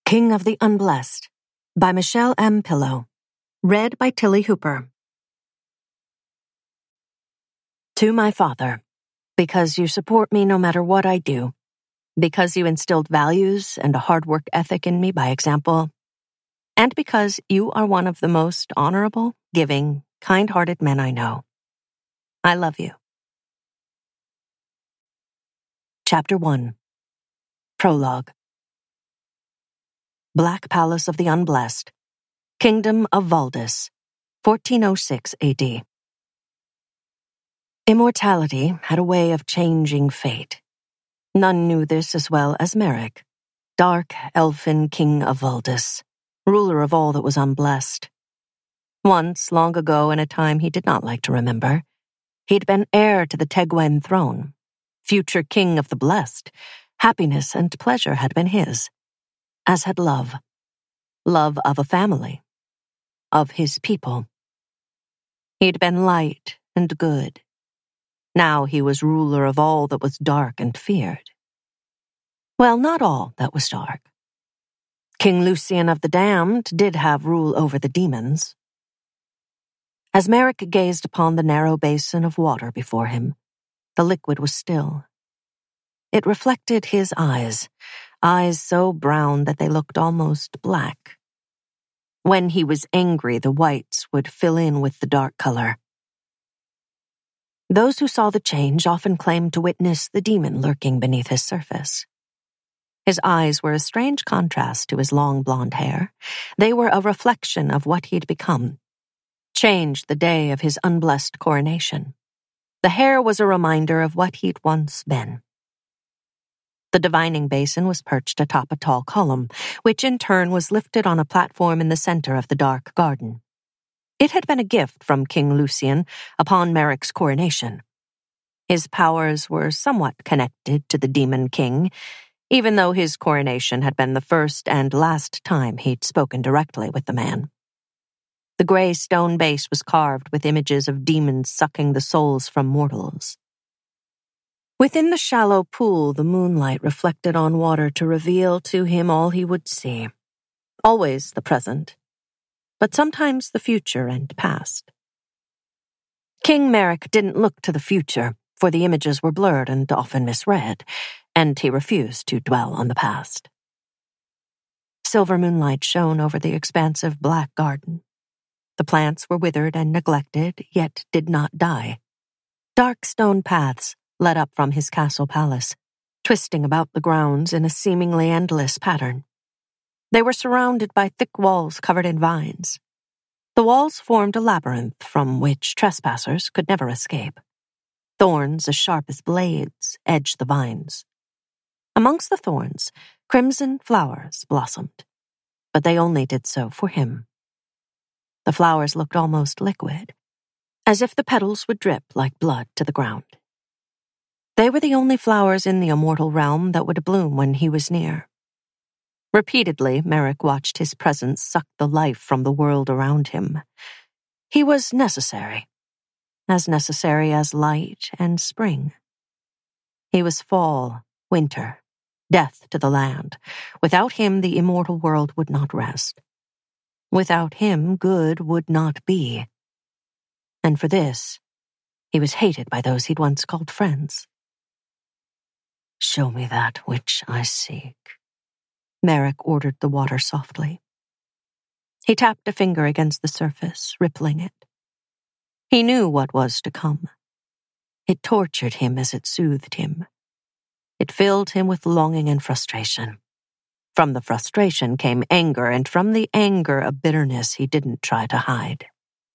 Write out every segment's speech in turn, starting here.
King of the Unblessed by Michelle M. Pillow. Read by Tilly Hooper. To my father, because you support me no matter what I do, because you instilled values and a hard work ethic in me by example, and because you are one of the most honorable, giving, kind-hearted men I know. I love you. Chapter 1. Prologue. Black Palace of the Unblessed, Kingdom of Valdis, 1406 AD. Immortality had a way of changing fate. None knew this as well as Merrick, dark elfin king of Valdis, ruler of all that was unblessed. Once, long ago in a time he did not like to remember, he'd been heir to the Tegwyn throne, future king of the blessed. Happiness and pleasure had been his, as had love of a family, of his people. He'd been light and good. Now he was ruler of all that was dark and feared. Well, not all that was dark. King Lucian of the Damned did have rule over the demons. As Merrick gazed upon the narrow basin of water before him, the liquid was still. It reflected his eyes so brown that they looked almost black. When he was angry, the whites would fill in with the dark color. Those who saw the change often claimed to witness the demon lurking beneath his surface. His eyes were a strange contrast to his long blonde hair. They were a reflection of what he'd become, changed the day of his unblessed coronation. The hair was a reminder of what he'd once been. The divining basin was perched atop a tall column, which in turn was lifted on a platform in the center of the dark garden. It had been a gift from King Lucian upon Merrick's coronation. His powers were somewhat connected to the Demon King, even though his coronation had been the first and last time he'd spoken directly with the man. The gray stone base was carved with images of demons sucking the souls from mortals. Within the shallow pool, the moonlight reflected on water to reveal to him all he would see. Always the present, but sometimes the future and past. King Merrick didn't look to the future, for the images were blurred and often misread, and he refused to dwell on the past. Silver moonlight shone over the expansive black garden. The plants were withered and neglected, yet did not die. Dark stone paths led up from his castle palace, twisting about the grounds in a seemingly endless pattern. They were surrounded by thick walls covered in vines. The walls formed a labyrinth from which trespassers could never escape. Thorns as sharp as blades edged the vines. Amongst the thorns, crimson flowers blossomed, but they only did so for him. The flowers looked almost liquid, as if the petals would drip like blood to the ground. They were the only flowers in the immortal realm that would bloom when he was near. Repeatedly, Merrick watched his presence suck the life from the world around him. He was necessary as light and spring. He was fall, winter, death to the land. Without him, the immortal world would not rest. Without him, good would not be. And for this, he was hated by those he'd once called friends. "Show me that which I seek," Merrick ordered the water softly. He tapped a finger against the surface, rippling it. He knew what was to come. It tortured him as it soothed him. It filled him with longing and frustration. From the frustration came anger, and from the anger a bitterness he didn't try to hide.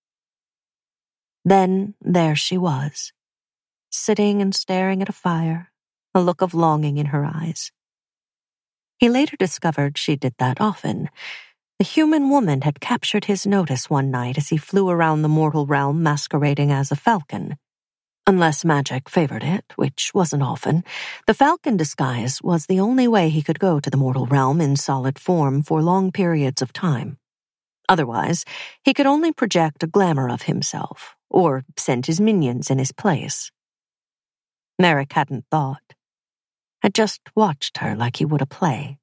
Then there she was, sitting and staring at a fire, a look of longing in her eyes. He later discovered she did that often. The human woman had captured his notice one night as he flew around the mortal realm masquerading as a falcon. Unless magic favored it, which wasn't often, the falcon disguise was the only way he could go to the mortal realm in solid form for long periods of time. Otherwise, he could only project a glamour of himself, or send his minions in his place. Merrick hadn't thought. Had just watched her like he would a play.